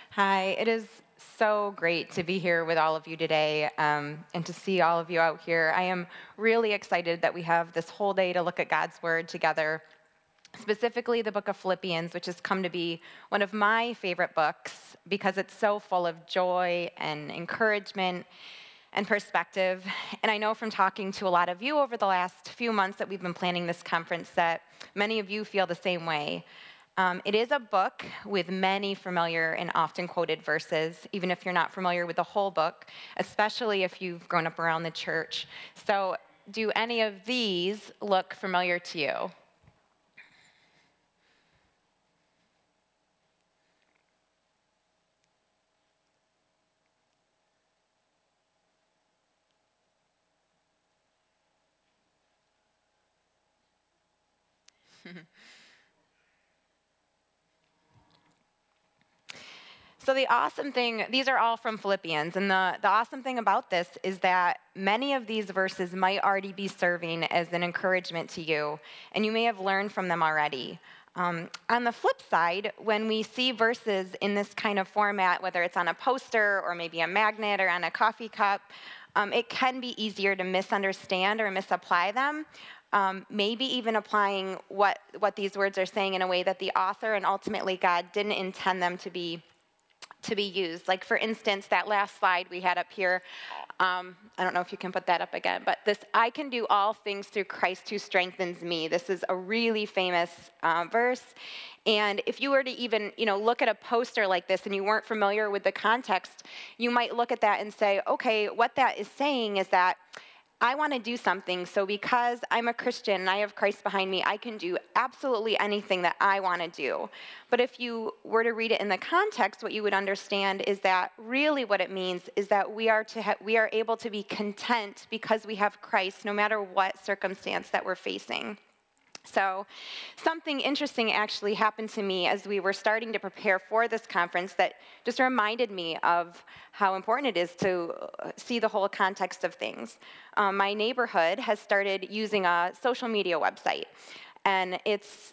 Hi, it is so great to be here with all of you today and to see all of you out here. I am really excited that we have this whole day to look at God's Word together, specifically the book of Philippians, which has come to be one of my favorite books because it's so full of joy and encouragement and perspective. And I know from talking to a lot of you over the last few months that we've been planning this conference that many of you feel the same way. It is a book with many familiar and often quoted verses, even if you're not familiar with the whole book, especially if you've grown up around the church. So, do any of these look familiar to you? So the awesome thing, these are all from Philippians, and the awesome thing about this is that many of these verses might already be serving as an encouragement to you, and you may have learned from them already. On the flip side, when we see verses in this kind of format, whether it's on a poster or maybe a magnet or on a coffee cup, it can be easier to misunderstand or misapply them. Maybe even applying what these words are saying in a way that the author and ultimately God didn't intend them to be used. Like, for instance, that last slide we had up here, I don't know if you can put that up again, but this, I can do all things through Christ who strengthens me. This is a really famous verse. And if you were to even, look at a poster like this and you weren't familiar with the context, you might look at that and say, okay, what that is saying is that I want to do something, so because I'm a Christian and I have Christ behind me, I can do absolutely anything that I want to do. But if you were to read it in the context, what you would understand is that really what it means is that we are able to be content because we have Christ, no matter what circumstance that we're facing. So something interesting actually happened to me as we were starting to prepare for this conference that just reminded me of how important it is to see the whole context of things. My neighborhood has started using a social media website, and it's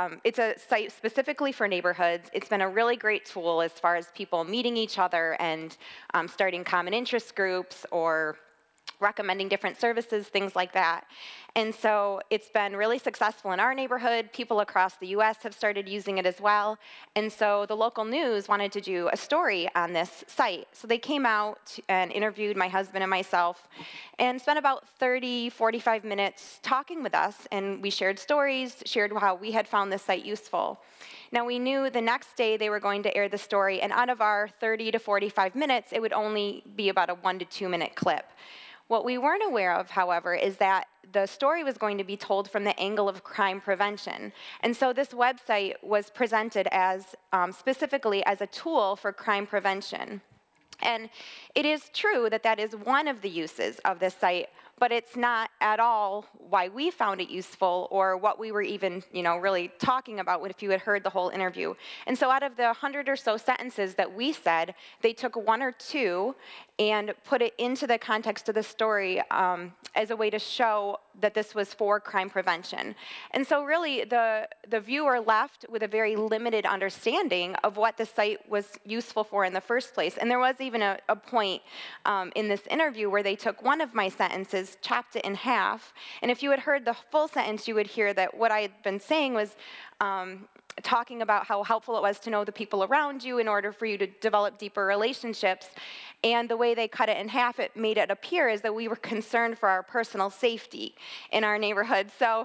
a site specifically for neighborhoods. It's been a really great tool as far as people meeting each other and starting common interest groups or recommending different services, things like that. And so it's been really successful in our neighborhood. People across the US have started using it as well. And so the local news wanted to do a story on this site. So they came out and interviewed my husband and myself and spent about 30, 45 minutes talking with us. And we shared stories, shared how we had found this site useful. Now, we knew the next day they were going to air the story, and out of our 30 to 45 minutes, it would only be about a 1 to 2 minute clip. What we weren't aware of, however, is that the story was going to be told from the angle of crime prevention. And so this website was presented as specifically as a tool for crime prevention. And it is true that that is one of the uses of this site, but it's not at all why we found it useful or what we were even, really talking about if you had heard the whole interview. And so out of the 100 or so sentences that we said, they took one or two and put it into the context of the story as a way to show that this was for crime prevention. And so really the viewer left with a very limited understanding of what the site was useful for in the first place. And there was even a point in this interview where they took one of my sentences, chopped it in half, and if you had heard the full sentence, you would hear that what I had been saying was talking about how helpful it was to know the people around you in order for you to develop deeper relationships. And the way they cut it in half, it made it appear as though we were concerned for our personal safety in our neighborhood. So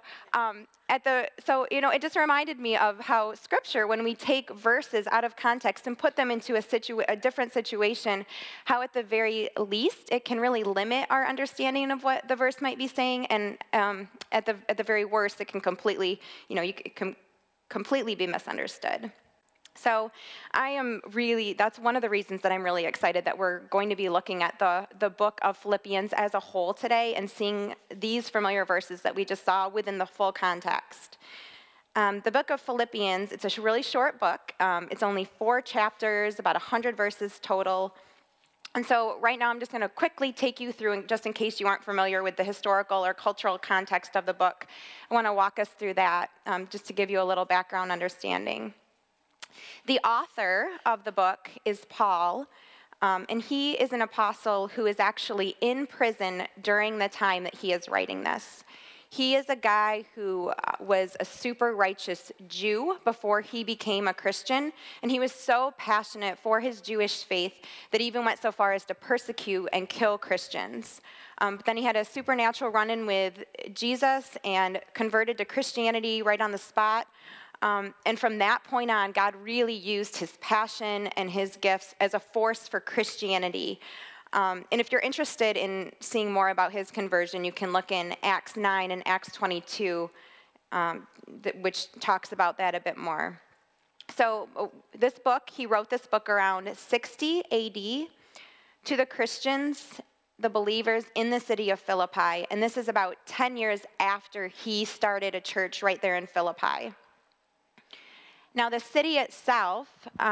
it just reminded me of how Scripture, when we take verses out of context and put them into a different situation, how at the very least it can really limit our understanding of what the verse might be saying, and at the very worst, it can completely, it can completely be misunderstood. So that's one of the reasons that I'm really excited that we're going to be looking at the book of Philippians as a whole today and seeing these familiar verses that we just saw within the full context. The book of Philippians, it's a really short book. It's only 4 chapters, about 100 verses total. And so right now I'm just going to quickly take you through, just in case you aren't familiar with the historical or cultural context of the book. I want to walk us through that just to give you a little background understanding. The author of the book is Paul, and he is an apostle who is actually in prison during the time that he is writing this. He is a guy who was a super righteous Jew before he became a Christian, and he was so passionate for his Jewish faith that he even went so far as to persecute and kill Christians. But then he had a supernatural run-in with Jesus and converted to Christianity right on the spot. And from that point on, God really used his passion and his gifts as a force for Christianity. And if you're interested in seeing more about his conversion, you can look in Acts 9 and Acts 22, which talks about that a bit more. So he wrote this book around 60 AD to the Christians, the believers in the city of Philippi. And this is about 10 years after he started a church right there in Philippi. Now, the city itself,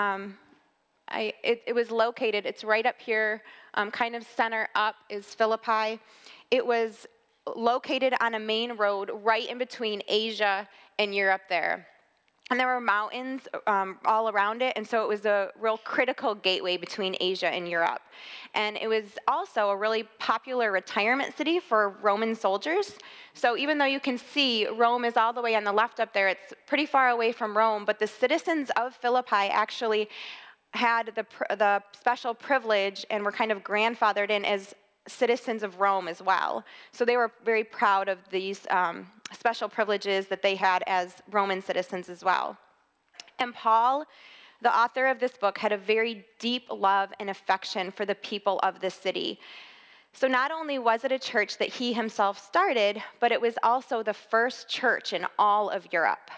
it was located, it's right up here, kind of center up is Philippi. It was located on a main road right in between Asia and Europe there. And there were mountains all around it, and so it was a real critical gateway between Asia and Europe. And it was also a really popular retirement city for Roman soldiers. So even though you can see Rome is all the way on the left up there, it's pretty far away from Rome, but the citizens of Philippi actually had the special privilege and were kind of grandfathered in as citizens of Rome as well. So they were very proud of these special privileges that they had as Roman citizens as well. And Paul, the author of this book, had a very deep love and affection for the people of this city. So not only was it a church that he himself started, but it was also the first church in all of Europe.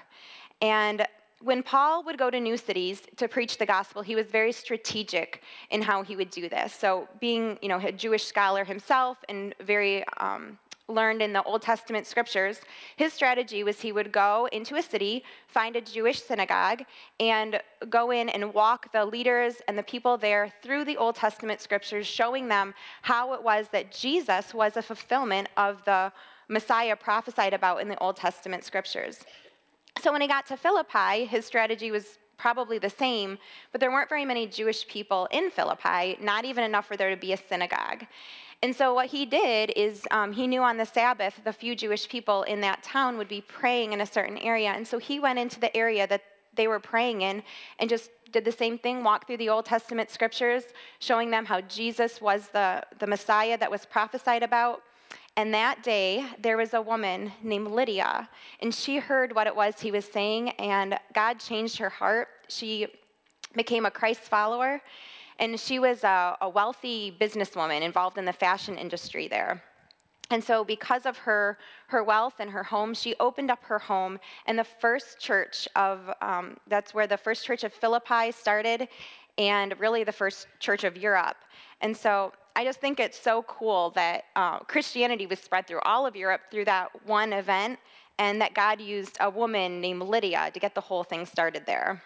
And when Paul would go to new cities to preach the gospel, he was very strategic in how he would do this. So being, a Jewish scholar himself and very learned in the Old Testament scriptures, his strategy was he would go into a city, find a Jewish synagogue, and go in and walk the leaders and the people there through the Old Testament scriptures, showing them how it was that Jesus was a fulfillment of the Messiah prophesied about in the Old Testament scriptures. So when he got to Philippi, his strategy was probably the same, but there weren't very many Jewish people in Philippi, not even enough for there to be a synagogue. And so what he did is he knew on the Sabbath the few Jewish people in that town would be praying in a certain area. And so he went into the area that they were praying in and just did the same thing, walked through the Old Testament scriptures, showing them how Jesus was the Messiah that was prophesied about. And that day, there was a woman named Lydia, and she heard what it was he was saying, and God changed her heart. She became a Christ follower, and she was a wealthy businesswoman involved in the fashion industry there. And so because of her wealth and her home, she opened up her home, and the first church that's where the first church of Philippi started, and really the first church of Europe. And so I just think it's so cool that Christianity was spread through all of Europe through that one event, and that God used a woman named Lydia to get the whole thing started there.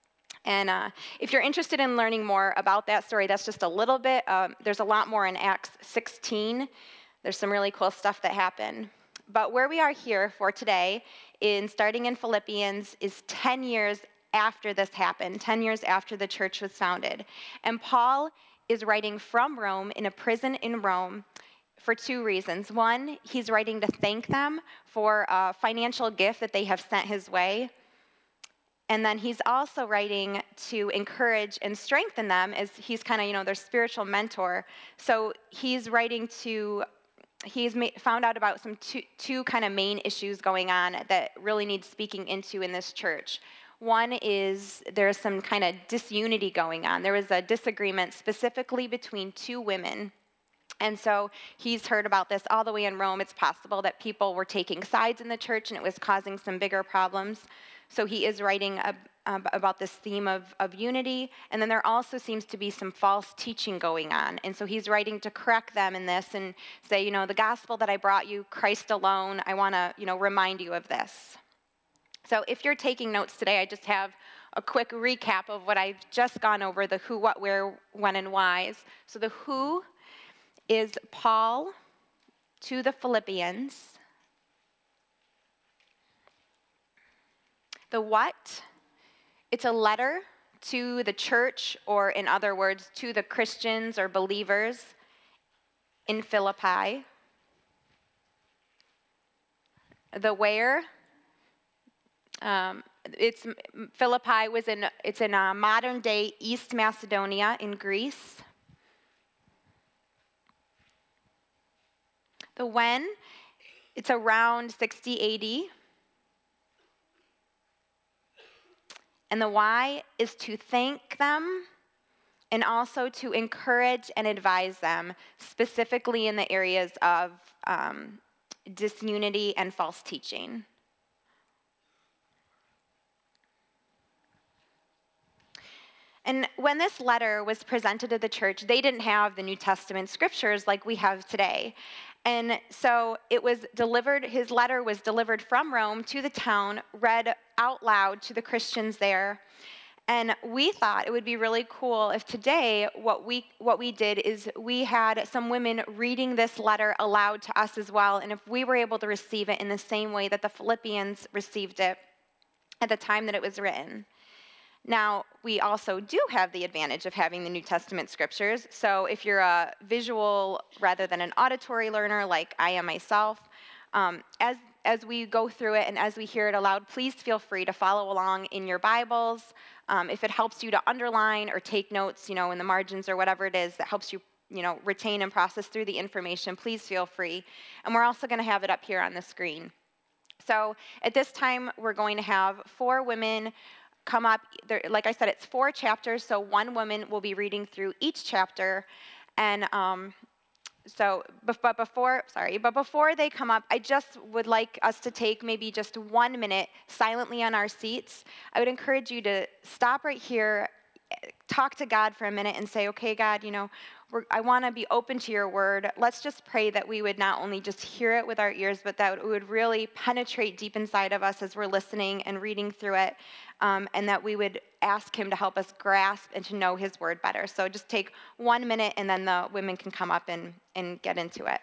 And if you're interested in learning more about that story, that's just a little bit. There's a lot more in Acts 16. There's some really cool stuff that happened. But where we are here for today, starting in Philippians, is 10 years after this happened, 10 years after the church was founded. And Paul is writing from Rome in a prison in Rome for two reasons. One, he's writing to thank them for a financial gift that they have sent his way. And then he's also writing to encourage and strengthen them as he's kind of, their spiritual mentor. So he's found out about some two kind of main issues going on that really need speaking into in this church. One is there's some kind of disunity going on. There was a disagreement specifically between two women. And so he's heard about this all the way in Rome. It's possible that people were taking sides in the church and it was causing some bigger problems. So he is writing about this theme of unity. And then there also seems to be some false teaching going on. And so he's writing to correct them in this and say, the gospel that I brought you, Christ alone, I want to, remind you of this. So if you're taking notes today, I just have a quick recap of what I've just gone over, the who, what, where, when, and whys. So the who is Paul to the Philippians. The what It's a letter to the church, or in other words, to the Christians or believers in Philippi. The where, Philippi it's in modern day East Macedonia in Greece. The when, it's around 60 AD. And the why is to thank them and also to encourage and advise them, specifically in the areas of disunity and false teaching. And when this letter was presented to the church, they didn't have the New Testament scriptures like we have today. And so it was delivered, his letter was delivered from Rome to the town, read out loud to the Christians there. And we thought it would be really cool if today what we did is we had some women reading this letter aloud to us as well, and if we were able to receive it in the same way that the Philippians received it at the time that it was written. Now, we also do have the advantage of having the New Testament scriptures, so if you're a visual rather than an auditory learner like I am myself, as we go through it and as we hear it aloud, please feel free to follow along in your Bibles. If it helps you to underline or take notes, in the margins or whatever it is that helps you, retain and process through the information, please feel free. And we're also going to have it up here on the screen. So at this time, we're going to have 4 women come up. Like I said, it's 4 chapters, so one woman will be reading through each chapter. And but before they come up, I just would like us to take maybe just 1 minute silently on our seats. I would encourage you to stop right here, talk to God for a minute and say, okay, God, I want to be open to your word. Let's just pray that we would not only just hear it with our ears, but that it would really penetrate deep inside of us as we're listening and reading through it, and that we would ask him to help us grasp and to know his word better. So just take 1 minute, and then the women can come up and get into it.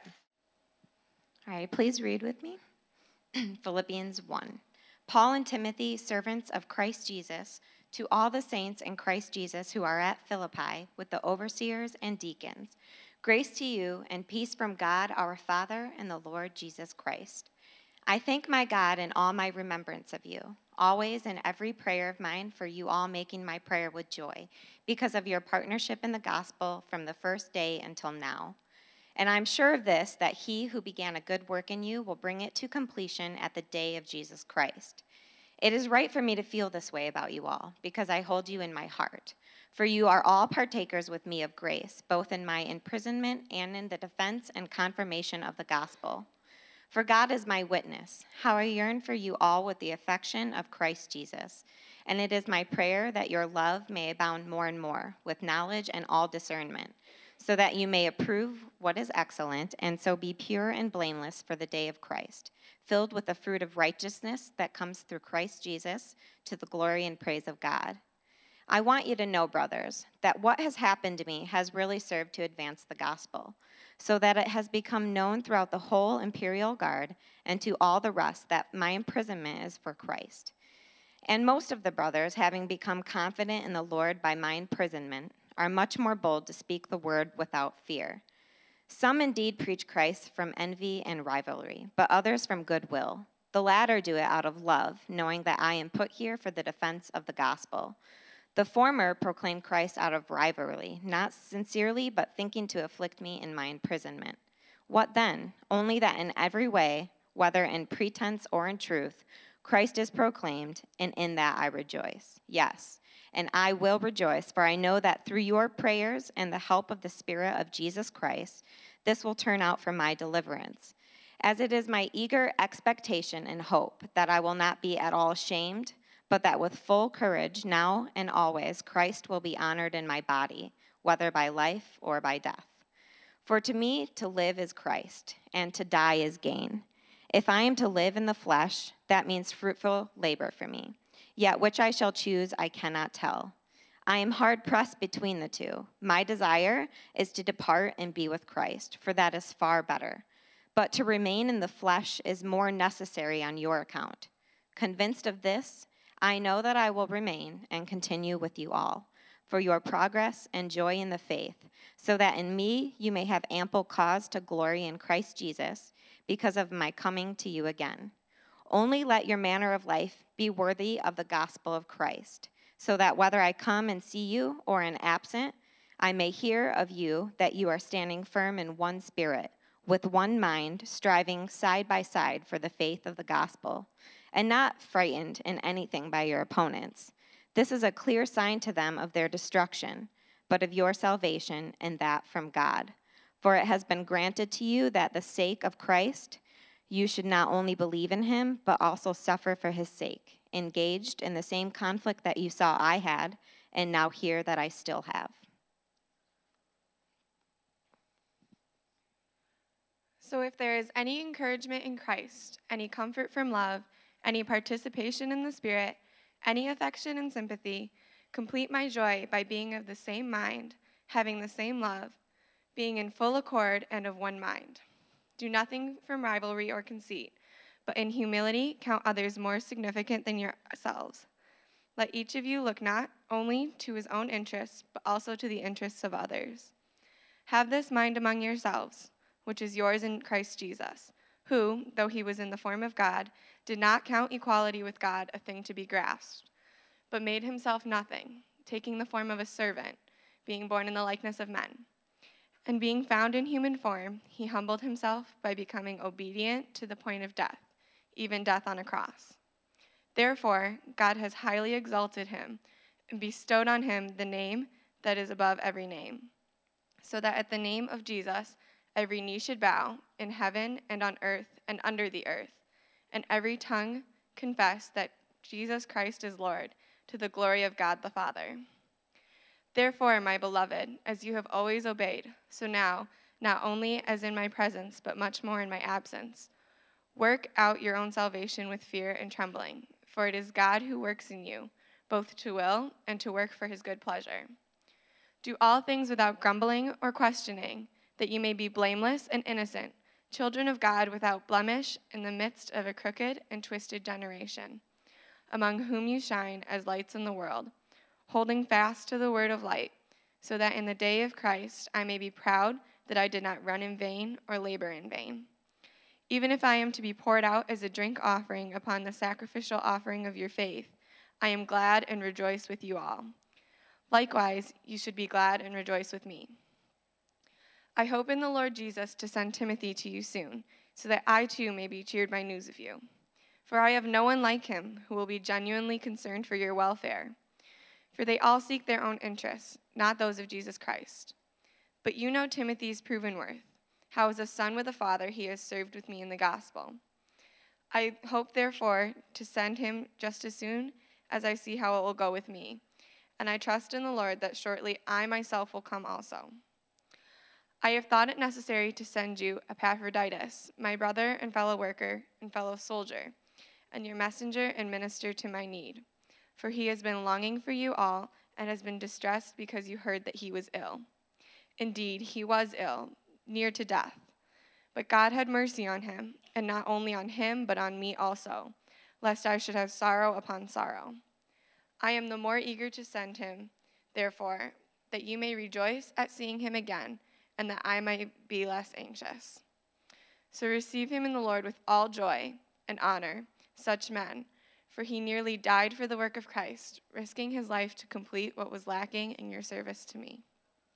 All right, please read with me. Philippians 1. Paul and Timothy, servants of Christ Jesus, to all the saints in Christ Jesus who are at Philippi, with the overseers and deacons, grace to you and peace from God our Father and the Lord Jesus Christ. I thank my God in all my remembrance of you, always in every prayer of mine for you all, making my prayer with joy, because of your partnership in the gospel from the first day until now. And I'm sure of this, that he who began a good work in you will bring it to completion at the day of Jesus Christ. It is right for me to feel this way about you all, because I hold you in my heart. For you are all partakers with me of grace, both in my imprisonment and in the defense and confirmation of the gospel. For God is my witness, how I yearn for you all with the affection of Christ Jesus. And it is my prayer that your love may abound more and more, with knowledge and all discernment, so that you may approve what is excellent, and so be pure and blameless for the day of Christ, filled with the fruit of righteousness that comes through Christ Jesus, to the glory and praise of God. I want you to know, brothers, that what has happened to me has really served to advance the gospel, so that it has become known throughout the whole imperial guard and to all the rest that my imprisonment is for Christ. And most of the brothers, having become confident in the Lord by my imprisonment, are much more bold to speak the word without fear. Some indeed preach Christ from envy and rivalry, but others from goodwill. The latter do it out of love, knowing that I am put here for the defense of the gospel. The former proclaim Christ out of rivalry, not sincerely, but thinking to afflict me in my imprisonment. What then? Only that in every way, whether in pretense or in truth, Christ is proclaimed, and in that I rejoice. Yes, and I will rejoice, for I know that through your prayers and the help of the Spirit of Jesus Christ, this will turn out for my deliverance. As it is my eager expectation and hope that I will not be at all ashamed, but that with full courage, now and always, Christ will be honored in my body, whether by life or by death. For to me, to live is Christ, and to die is gain. If I am to live in the flesh, that means fruitful labor for me. Yet which I shall choose, I cannot tell. I am hard pressed between the two. My desire is to depart and be with Christ, for that is far better. But to remain in the flesh is more necessary on your account. Convinced of this, I know that I will remain and continue with you all for your progress and joy in the faith, so that in me you may have ample cause to glory in Christ Jesus because of my coming to you again. Only let your manner of life be worthy of the gospel of Christ, so that whether I come and see you or am absent, I may hear of you that you are standing firm in one spirit, with one mind, striving side by side for the faith of the gospel, and not frightened in anything by your opponents. This is a clear sign to them of their destruction, but of your salvation, and that from God. For it has been granted to you that the sake of Christ you should not only believe in him, but also suffer for his sake, engaged in the same conflict that you saw I had, and now hear that I still have. So if there is any encouragement in Christ, any comfort from love, any participation in the Spirit, any affection and sympathy, complete my joy by being of the same mind, having the same love, being in full accord and of one mind. Do nothing from rivalry or conceit, but in humility count others more significant than yourselves. Let each of you look not only to his own interests, but also to the interests of others. Have this mind among yourselves, which is yours in Christ Jesus, who, though he was in the form of God, did not count equality with God a thing to be grasped, but made himself nothing, taking the form of a servant, being born in the likeness of men. And being found in human form, he humbled himself by becoming obedient to the point of death, even death on a cross. Therefore, God has highly exalted him and bestowed on him the name that is above every name, so that at the name of Jesus every knee should bow, in heaven and on earth and under the earth, and every tongue confess that Jesus Christ is Lord, to the glory of God the Father. Therefore, my beloved, as you have always obeyed, so now, not only as in my presence, but much more in my absence, work out your own salvation with fear and trembling, for it is God who works in you, both to will and to work for his good pleasure. Do all things without grumbling or questioning, that you may be blameless and innocent, children of God without blemish in the midst of a crooked and twisted generation, among whom you shine as lights in the world, holding fast to the word of light, so that in the day of Christ I may be proud that I did not run in vain or labor in vain. Even if I am to be poured out as a drink offering upon the sacrificial offering of your faith, I am glad and rejoice with you all. Likewise, you should be glad and rejoice with me. I hope in the Lord Jesus to send Timothy to you soon, so that I too may be cheered by news of you. For I have no one like him who will be genuinely concerned for your welfare. For they all seek their own interests, not those of Jesus Christ. But you know Timothy's proven worth, how as a son with a father he has served with me in the gospel. I hope, therefore, to send him just as soon as I see how it will go with me, and I trust in the Lord that shortly I myself will come also. I have thought it necessary to send you Epaphroditus, my brother and fellow worker and fellow soldier, and your messenger and minister to my need. For he has been longing for you all and has been distressed because you heard that he was ill. Indeed, he was ill, near to death. But God had mercy on him, and not only on him, but on me also, lest I should have sorrow upon sorrow. I am the more eager to send him, therefore, that you may rejoice at seeing him again, and that I might be less anxious. So receive him in the Lord with all joy and honor, such men, for he nearly died for the work of Christ, risking his life to complete what was lacking in your service to me.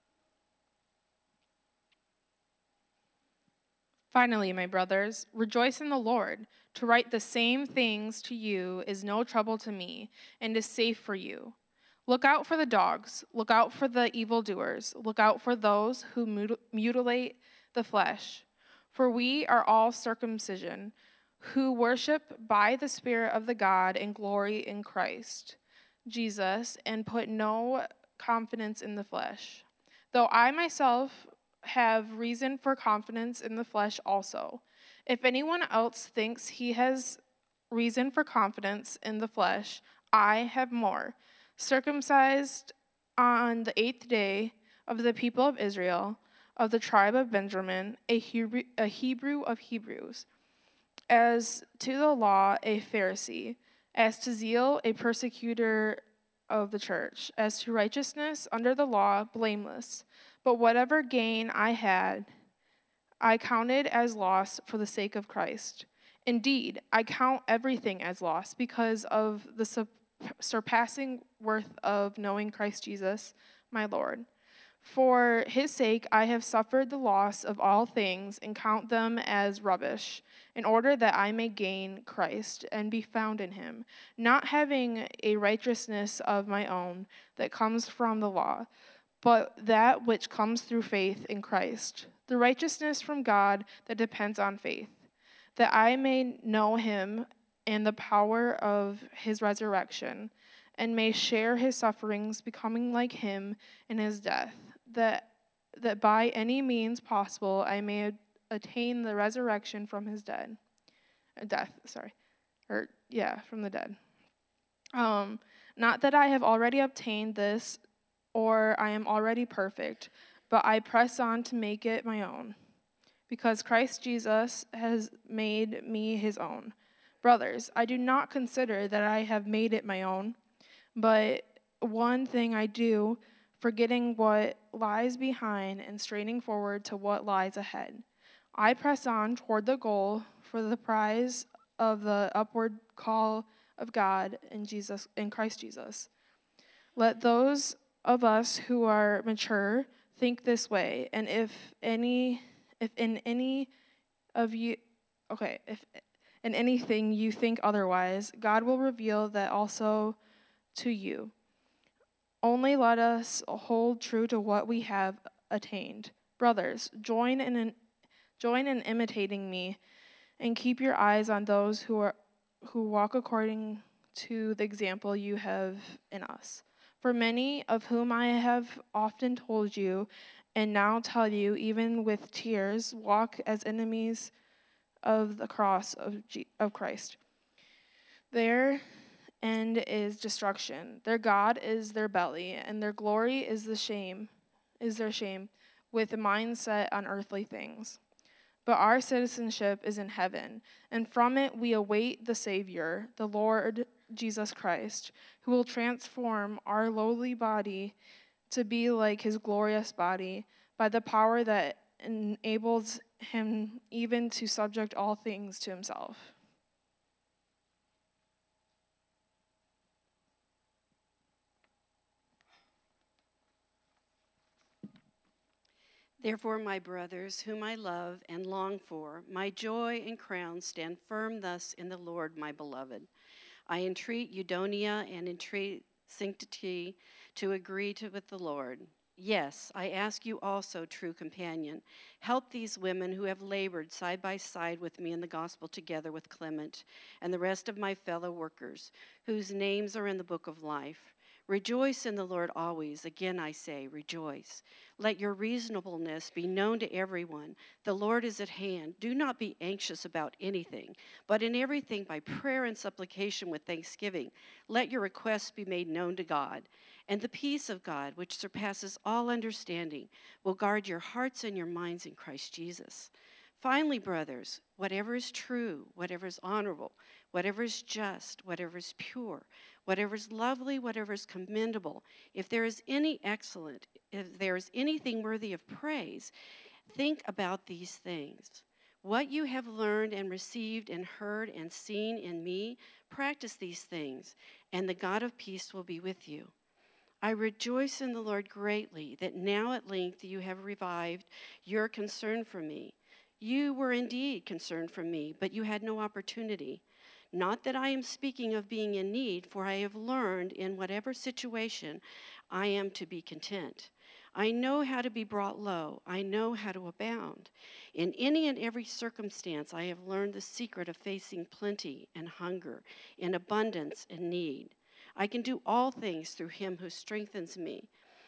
Finally, my brothers, rejoice in the Lord. To write the same things to you is no trouble to me, and is safe for you. Look out for the dogs, look out for the evildoers, look out for those who mutilate the flesh. For we are all circumcision, who worship by the Spirit of the God and glory in Christ Jesus, and put no confidence in the flesh. Though I myself have reason for confidence in the flesh also. If anyone else thinks he has reason for confidence in the flesh, I have more. Circumcised on the 8th day of the people of Israel, of the tribe of Benjamin, a Hebrew of Hebrews, as to the law a Pharisee, As to zeal, a persecutor of the church. As to righteousness under the law, blameless. But whatever gain I had, I counted as loss for the sake of Christ. Indeed, I count everything as loss because of the surpassing worth of knowing Christ Jesus, my Lord. For his sake I have suffered the loss of all things and count them as rubbish, in order that I may gain Christ and be found in him, not having a righteousness of my own that comes from the law, but that which comes through faith in Christ, the righteousness from God that depends on faith, that I may know him and the power of his resurrection, and may share his sufferings, becoming like him in his death, that by any means possible I may attain the resurrection from his death, from the dead. Not that I have already obtained this, or I am already perfect, but I press on to make it my own, because Christ Jesus has made me his own. Brothers, I do not consider that I have made it my own, but one thing I do, forgetting what lies behind and straining forward to what lies ahead. I press on toward the goal for the prize of the upward call of God in Christ Jesus. Let those of us who are mature think this way, and if in anything you think otherwise, God will reveal that also to you. Only let us hold true to what we have attained. Brothers, join in imitating me, and keep your eyes on those who walk according to the example you have in us. For many of whom I have often told you, and now tell you, even with tears, walk as enemies of the cross of Christ. Their end is destruction. Their God is their belly, and their glory is their shame, with a mind set on earthly things. But our citizenship is in heaven, and from it we await the Savior, the Lord Jesus Christ, who will transform our lowly body to be like his glorious body by the power that enables him even to subject all things to himself. Therefore, my brothers, whom I love and long for, my joy and crown, stand firm thus in the Lord, my beloved. I entreat Euodia and entreat Syntyche to agree with the Lord. Yes, I ask you also, true companion, help these women who have labored side by side with me in the gospel together with Clement and the rest of my fellow workers, whose names are in the book of life. Rejoice in the Lord always. Again I say, rejoice. Let your reasonableness be known to everyone. The Lord is at hand. Do not be anxious about anything, but in everything by prayer and supplication with thanksgiving, let your requests be made known to God. And the peace of God, which surpasses all understanding, will guard your hearts and your minds in Christ Jesus. Finally, brothers, whatever is true, whatever is honorable, whatever is just, whatever is pure, whatever is lovely, whatever is commendable, if there is any excellent, if there is anything worthy of praise, think about these things. What you have learned and received and heard and seen in me, practice these things, and the God of peace will be with you. I rejoice in the Lord greatly that now at length you have revived your concern for me. You were indeed concerned for me, but you had no opportunity. Not that I am speaking of being in need, for I have learned in whatever situation I am to be content. I know how to be brought low. I know how to abound. In any and every circumstance, I have learned the secret of facing plenty and hunger, in abundance and need. I can do all things through him who strengthens me.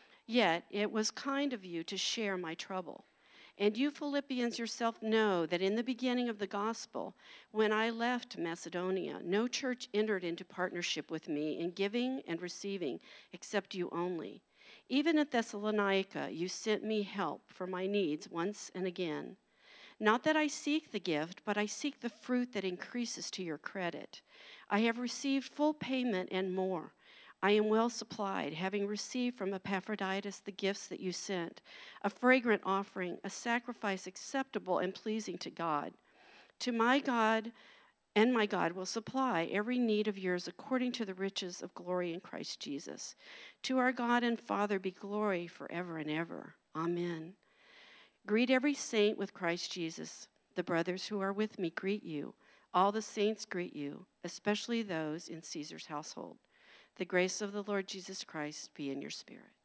Yet it was kind of you to share my trouble. And you Philippians yourself know that in the beginning of the gospel, when I left Macedonia, no church entered into partnership with me in giving and receiving, except you only. Even at Thessalonica, you sent me help for my needs once and again. Not that I seek the gift, but I seek the fruit that increases to your credit. I have received full payment and more. I am well supplied, having received from Epaphroditus the gifts that you sent, a fragrant offering, a sacrifice acceptable and pleasing to God. To my God, and my God will supply every need of yours according to the riches of glory in Christ Jesus. To our God and Father be glory forever and ever. Amen. Greet every saint with Christ Jesus. The brothers who are with me greet you. All the saints greet you, especially those in Caesar's household. The grace of the Lord Jesus Christ be in your spirit.